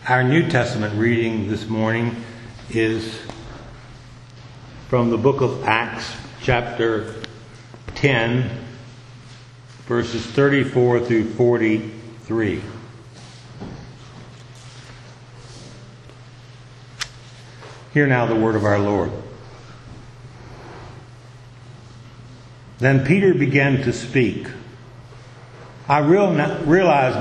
Our New Testament reading this morning is from the book of Acts, chapter 10, verses 34 through 43. Hear now the word of our Lord. Then Peter began to speak. I realize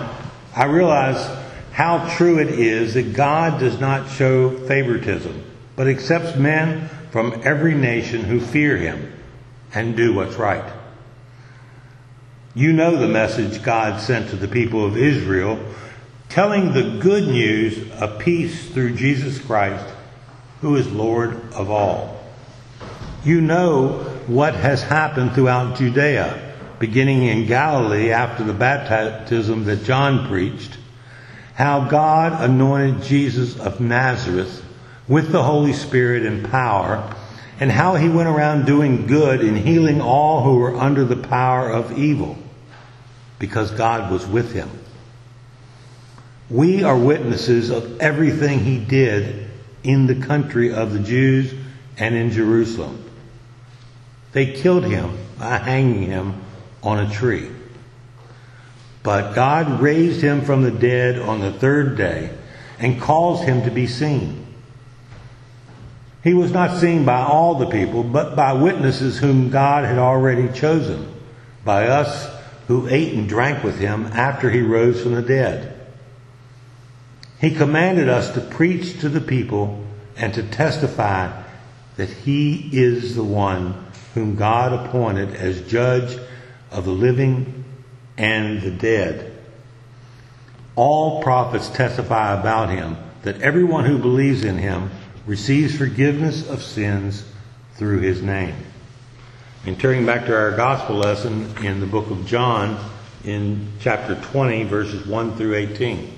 how true it is that God does not show favoritism, but accepts men from every nation who fear Him and do what's right. You know the message God sent to the people of Israel, telling the good news of peace through Jesus Christ, who is Lord of all. You know what has happened throughout Judea, beginning in Galilee after the baptism that John preached, how God anointed Jesus of Nazareth with the Holy Spirit and power, and how He went around doing good and healing all who were under the power of evil, because God was with Him. We are witnesses of everything He did in the country of the Jews and in Jerusalem. They killed Him by hanging Him on a tree. But God raised Him from the dead on the third day and caused Him to be seen. He was not seen by all the people, but by witnesses whom God had already chosen, by us who ate and drank with Him after He rose from the dead. He commanded us to preach to the people and to testify that He is the one whom God appointed as judge of the living and the dead. All prophets testify about Him, that everyone who believes in Him receives forgiveness of sins through His name. And turning back to our gospel lesson in the book of John, in chapter 20, verses 1 through 18.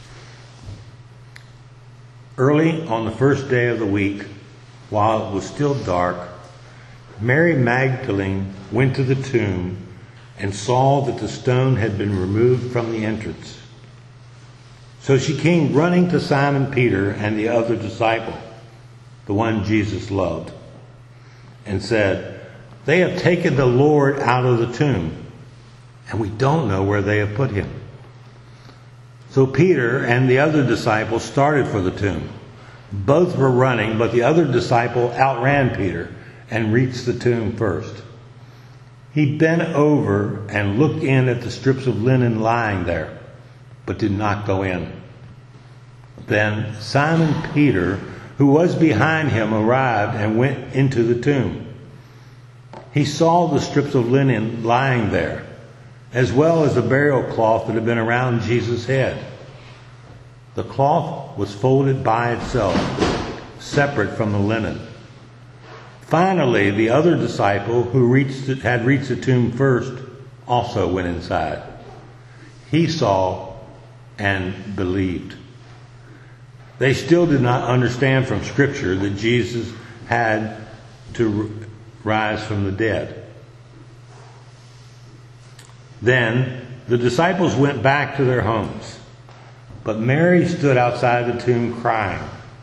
Early on the first day of the week, while it was still dark, Mary Magdalene went to the tomb and saw that the stone had been removed from the entrance. So she came running to Simon Peter and the other disciple, the one Jesus loved, and said, "They have taken the Lord out of the tomb, and we don't know where they have put Him." So Peter and the other disciple started for the tomb. Both were running, but the other disciple outran Peter and reached the tomb first. He bent over and looked in at the strips of linen lying there, but did not go in. Then Simon Peter, who was behind him, arrived and went into the tomb. He saw the strips of linen lying there, as well as the burial cloth that had been around Jesus' head. The cloth was folded by itself, separate from the linen. Finally, the other disciple who had reached the tomb first also went inside. He saw and believed. They still did not understand from Scripture that Jesus had to rise from the dead. Then the disciples went back to their homes, but Mary stood outside the tomb crying.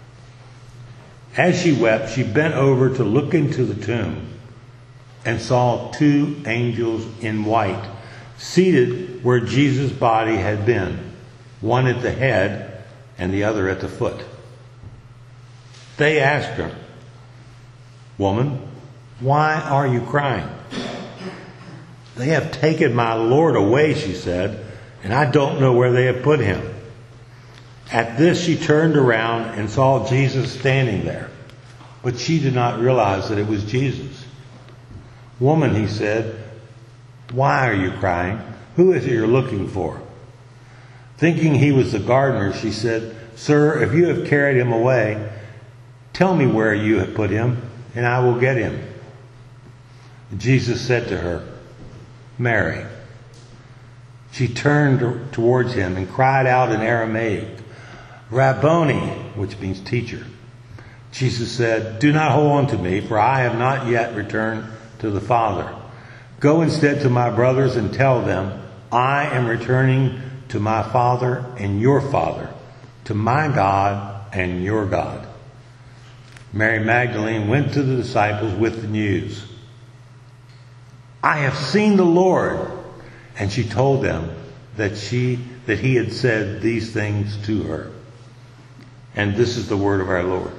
As she wept, she bent over to look into the tomb and saw two angels in white seated where Jesus' body had been, one at the head and the other at the foot. They asked her, "Woman, why are you crying?" "They have taken my Lord away," she said, "and I don't know where they have put Him." At this she turned around and saw Jesus standing there, but she did not realize that it was Jesus. "Woman," He said, "why are you crying? Who is it you're looking for?" Thinking He was the gardener, she said, "Sir, if you have carried Him away, tell me where you have put Him, and I will get Him." Jesus said to her, "Mary." She turned towards Him and cried out in Aramaic, "Rabboni," which means teacher. Jesus said, "Do not hold on to me, for I have not yet returned to the Father. Go instead to my brothers and tell them, I am returning to my Father and your Father, to my God and your God." Mary Magdalene went to the disciples with the news. "I have seen the Lord." And she told them that he had said these things to her. And this is the word of our Lord.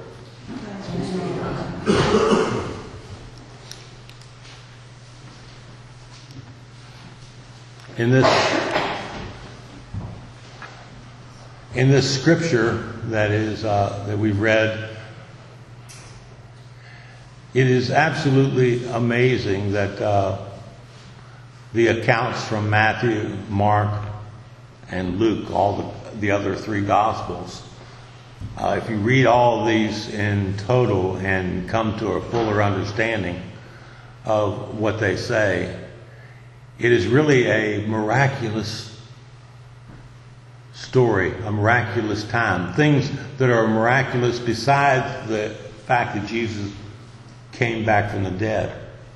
In this scripture that we've read, it is absolutely amazing that the accounts from Matthew, Mark, and Luke, all the other three Gospels, if you read all of these in total and come to a fuller understanding of what they say, it is really a miraculous story, a miraculous time. Things that are miraculous besides the fact that Jesus came back from the dead.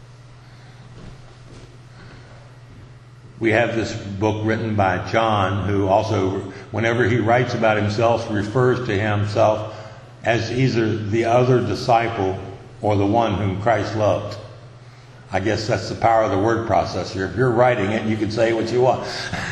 We have this book written by John, who also, whenever he writes about himself, refers to himself as either the other disciple or the one whom Christ loved. I guess that's the power of the word processor. If you're writing it, you can say what you want.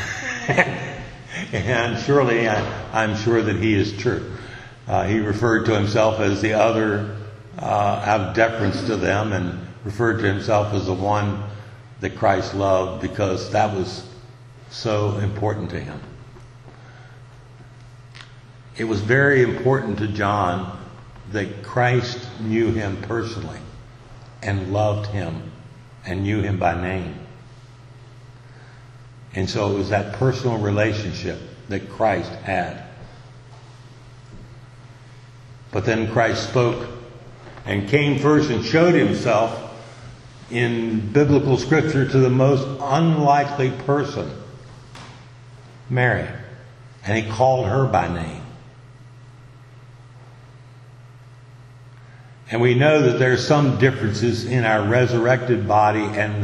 And surely, I'm sure that he is true. He referred to himself as the other, out of deference to them, and referred to himself as the one that Christ loved, because that was so important to him. It was very important to John that Christ knew him personally and loved him and knew him by name. And so it was that personal relationship that Christ had. But then Christ spoke and came first and showed himself in biblical scripture to the most unlikely person, Mary. And he called her by name. And we know that there are some differences in our resurrected body and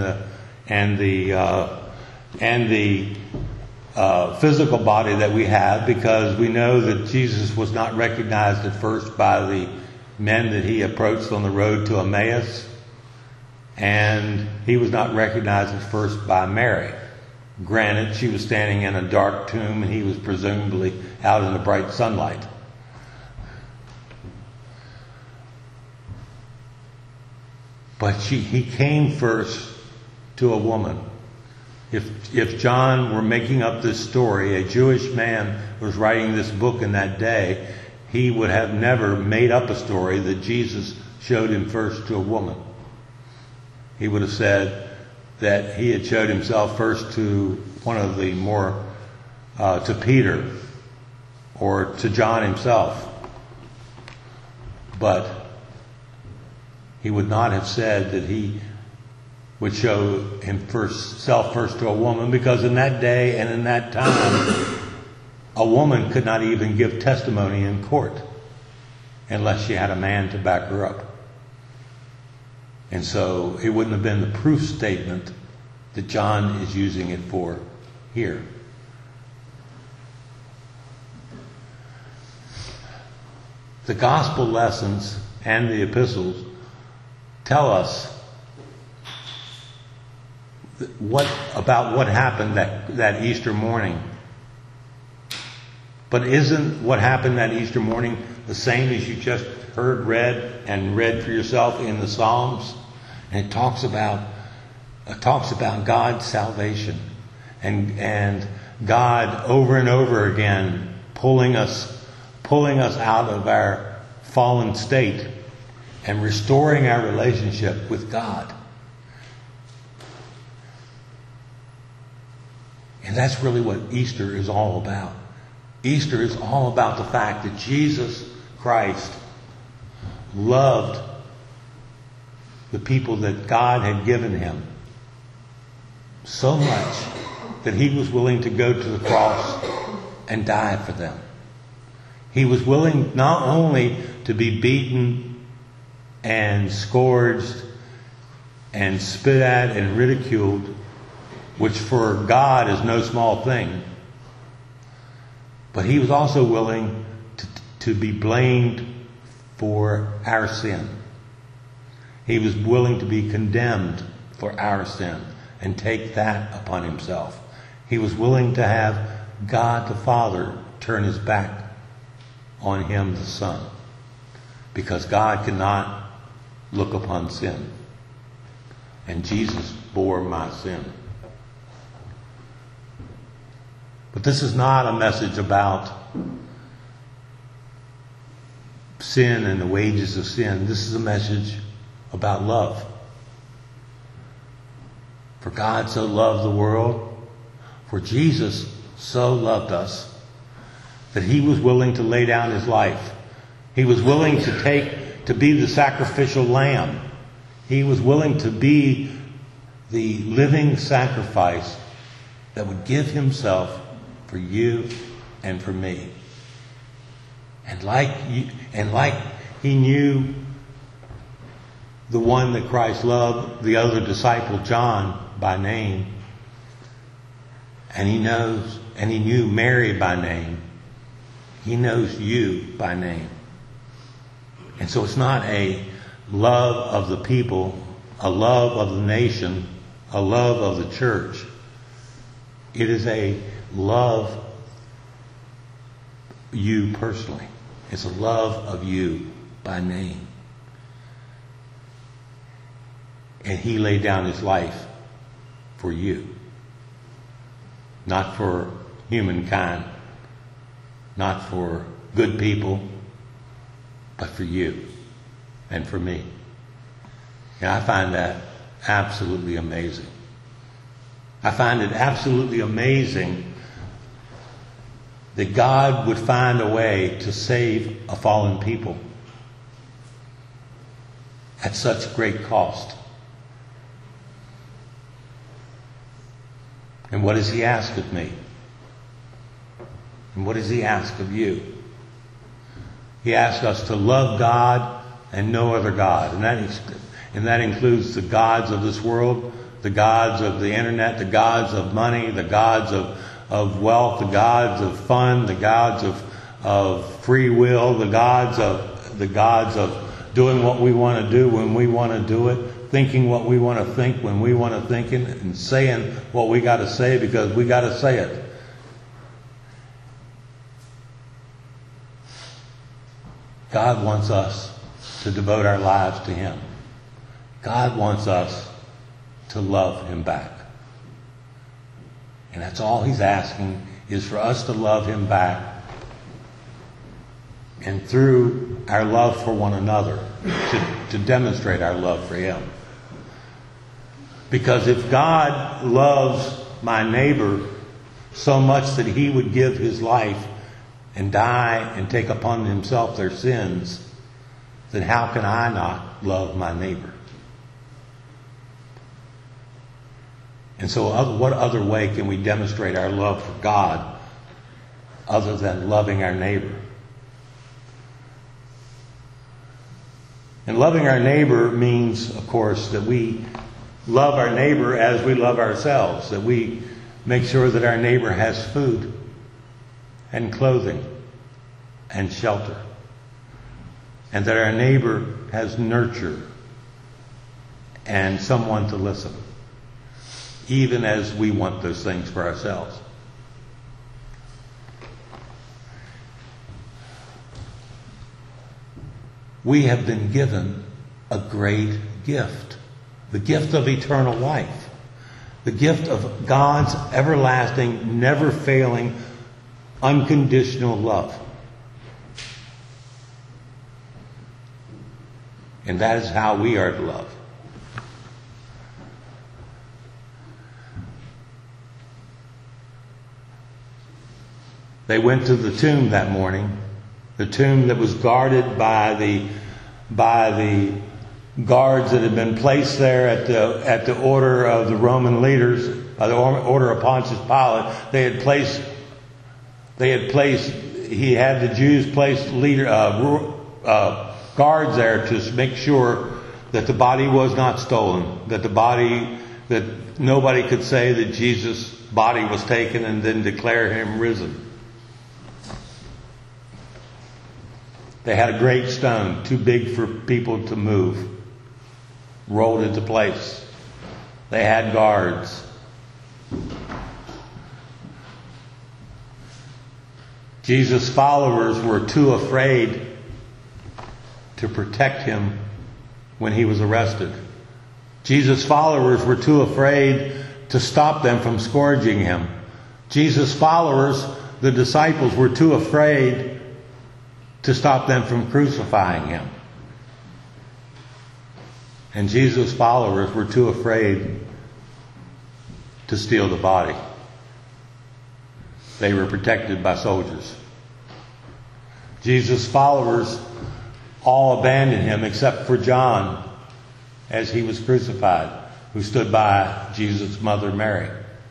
the physical body that we have, because we know that Jesus was not recognized at first by the men that he approached on the road to Emmaus, and he was not recognized at first by Mary. Granted, she was standing in a dark tomb and he was presumably out in the bright sunlight. But he came first to a woman. If John were making up this story, a Jewish man was writing this book in that day, he would have never made up a story that Jesus showed him first to a woman. He would have said that he had showed himself first to one of the more, to Peter or to John himself. But he would not have said that he would show himself first to a woman, because in that day and in that time, a woman could not even give testimony in court unless she had a man to back her up. And so it wouldn't have been the proof statement that John is using it for here. The gospel lessons and the epistles tell us about what happened that Easter morning. But isn't what happened that Easter morning the same as you just heard read for yourself in the Psalms? And it talks about God's salvation and God over and over again pulling us out of our fallen state and restoring our relationship with God. And that's really what Easter is all about. Easter is all about the fact that Jesus Christ loved the people that God had given him so much that he was willing to go to the cross and die for them. He was willing not only to be beaten and scourged and spit at and ridiculed, which for God is no small thing, but he was also willing to be blamed for our sin. He was willing to be condemned for our sin and take that upon himself. He was willing to have God the Father turn his back on him, the Son, because God cannot look upon sin. And Jesus bore my sin. But this is not a message about sin and the wages of sin. This is a message about love. For God so loved the world, for Jesus so loved us, that he was willing to lay down his life. He was willing to be the sacrificial lamb. He was willing to be the living sacrifice that would give himself for you and for me. And like he knew the one that Christ loved, the other disciple, John, by name, and he knew Mary by name, he knows you by name. And so it's not a love of the people, a love of the nation, a love of the church. It is a love you personally. It's a love of you by name. And he laid down his life for you. Not for humankind, not for good people, but for you and for me. And I find that absolutely amazing. I find it absolutely amazing that God would find a way to save a fallen people at such great cost. And what does he ask of me? And what does he ask of you? He asks us to love God and no other God. And that includes the gods of this world, the gods of the internet, the gods of money, the gods of wealth, the gods of fun, the gods of free will, the gods of doing what we want to do when we want to do it, thinking what we want to think when we want to think it, and saying what we got to say because we got to say it. God wants us to devote our lives to him. God wants us to love him back. And that's all he's asking, is for us to love him back. And through our love for one another, to demonstrate our love for him. Because if God loves my neighbor so much that he would give his life and die and take upon himself their sins, then how can I not love my neighbor? And so what other way can we demonstrate our love for God other than loving our neighbor? And loving our neighbor means, of course, that we love our neighbor as we love ourselves, that we make sure that our neighbor has food and clothing and shelter, and that our neighbor has nurture and someone to listen, even as we want those things for ourselves. We have been given a great gift, the gift of eternal life, the gift of God's everlasting, never failing, unconditional love. And that is how we are to love. They went to the tomb that morning, the tomb that was guarded by the guards that had been placed there at the order of the Roman leaders, by the order of Pontius Pilate. He had the Jews place guards there to make sure that the body was not stolen, that nobody could say that Jesus' body was taken and then declare him risen. They had a great stone, too big for people to move, rolled into place. They had guards. Jesus' followers were too afraid to protect him when he was arrested. Jesus' followers were too afraid to stop them from scourging him. Jesus' followers, the disciples, were too afraid to stop them from crucifying him. And Jesus' followers were too afraid to steal the body. They were protected by soldiers. Jesus' followers all abandoned him except for John as he was crucified, who stood by Jesus' mother Mary.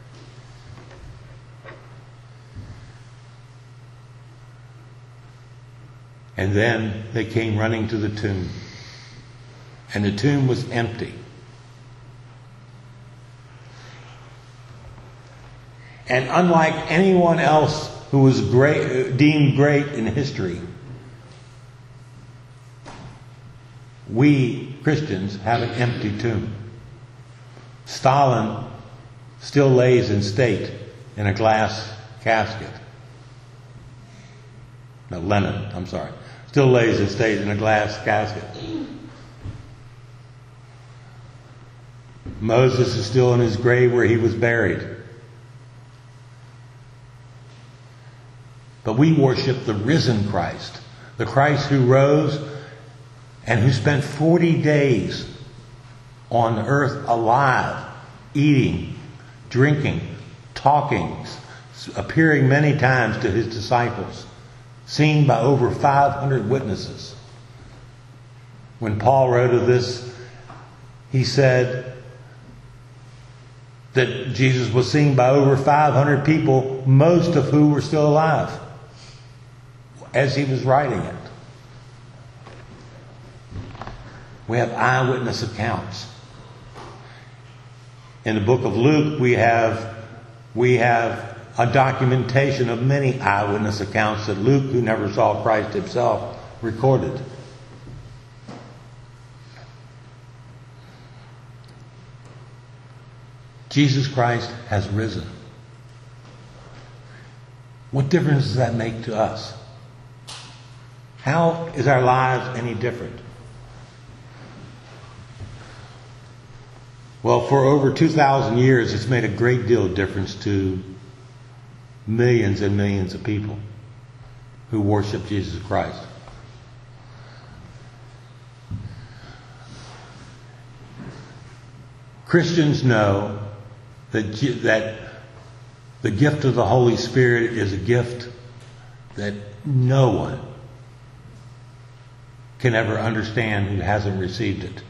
And then they came running to the tomb. And the tomb was empty. And unlike anyone else who was deemed great in history, we Christians have an empty tomb. Stalin still lays in state in a glass casket. No, Lenin, I'm sorry. Still lays in state in a glass casket. Moses is still in his grave where he was buried. But we worship the risen Christ, the Christ who rose and who spent 40 days on earth alive, eating, drinking, talking, appearing many times to his disciples, seen by over 500 witnesses. When Paul wrote of this, he said that Jesus was seen by over 500 people, most of who were still alive, as he was writing it. We have eyewitness accounts. In the book of Luke, we have a documentation of many eyewitness accounts that Luke, who never saw Christ himself, recorded. Jesus Christ has risen. What difference does that make to us? How is our lives any different? Well, for over 2,000 years, it's made a great deal of difference to millions and millions of people who worship Jesus Christ. Christians know that the gift of the Holy Spirit is a gift that no one can ever understand who hasn't received it.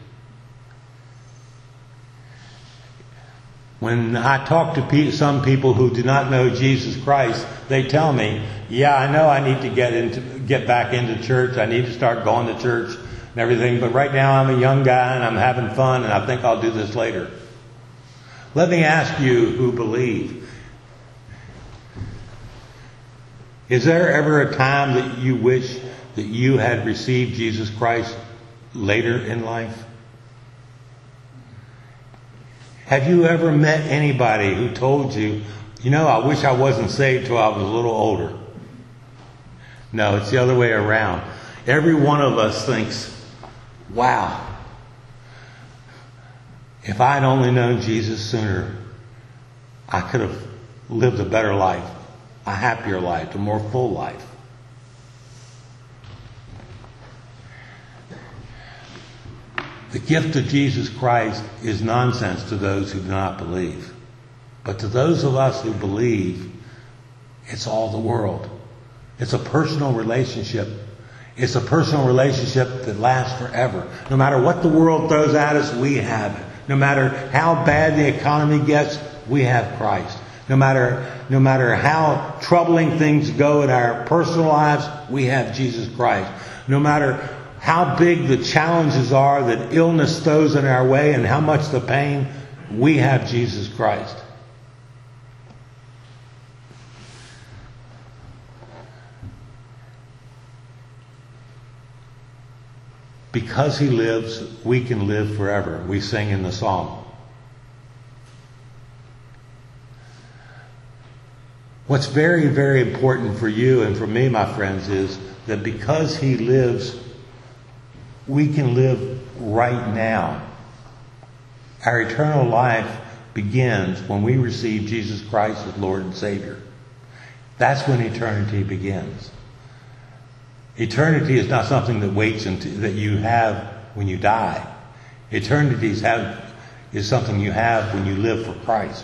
When I talk to some people who do not know Jesus Christ, they tell me, yeah, I know I need to get back into church. I need to start going to church and everything. But right now I'm a young guy and I'm having fun and I think I'll do this later. Let me ask you who believe. Is there ever a time that you wish that you had received Jesus Christ later in life? Have you ever met anybody who told you, I wish I wasn't saved till I was a little older? No, it's the other way around. Every one of us thinks, wow, if I'd only known Jesus sooner, I could have lived a better life, a happier life, a more full life. The gift of Jesus Christ is nonsense to those who do not believe. But to those of us who believe, it's all the world. It's a personal relationship. It's a personal relationship that lasts forever. No matter what the world throws at us, we have it. No matter how bad the economy gets, we have Christ. No matter how troubling things go in our personal lives, we have Jesus Christ. No matter how big the challenges are that illness throws in our way and how much the pain, we have Jesus Christ. Because he lives, we can live forever. We sing in the song. What's very, very important for you and for me, my friends, is that because he lives, we can live right now. Our eternal life begins when we receive Jesus Christ as Lord and Savior. That's when eternity begins. Eternity is not something that waits until that you have when you die. Eternity is something you have when you live for Christ.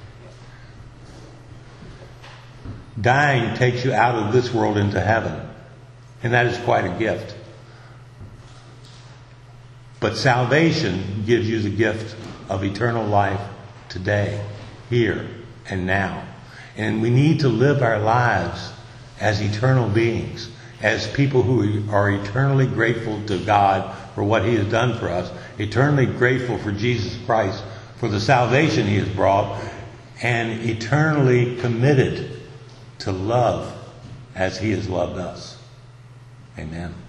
Dying takes you out of this world into heaven, and that is quite a gift. But salvation gives you the gift of eternal life today, here, and now. And we need to live our lives as eternal beings, as people who are eternally grateful to God for what he has done for us, eternally grateful for Jesus Christ, for the salvation he has brought, and eternally committed to love as he has loved us. Amen.